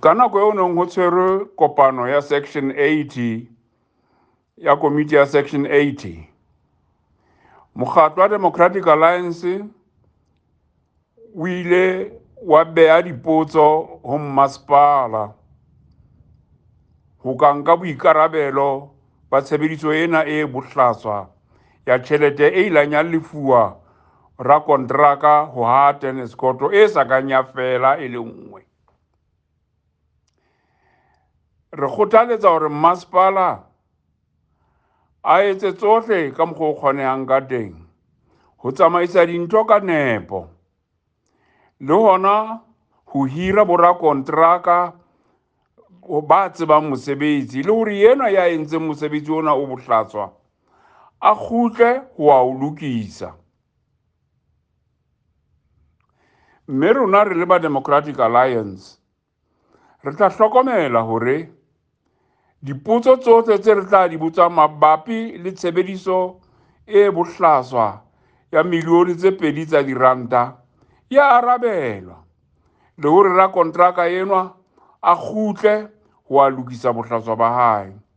Ka nako eo neng ho tshwerwe kopano ya Section 80 ya komiti ya Section 80, mokgatlo wa Democratic Alliance o ile wa beha dipotso ho mmasepala ho ka nka boikarabelo ba tshebediso ena e bohlaswa ya tjhelete e ilang ya lefuwa rakonteraka ho haha tennis court e sa kang ya fela e le nngwe. Re kgothaletsa hore mmasepala a etse tsohle ka mokgwa o kgonehang ka teng ho tsamaisa dintho ka nepo, le hona ho hira borakonteraka ba tsebang mosebetsi, le hore yena ya entseng mosebetsi ona o bohlaswa a kgutle ho wa o lokisa. Mme rona re le ba Democratic Alliance re tla hlokomela hore dipotso tsohle tse re tla di botsa mabapi le tshebediso e bohlaswa ya milione tse 2 tsa diranta ya arabelwa, le hore rakonteraka enwa a kgutle ho a lokisa bohlaswa ba hae.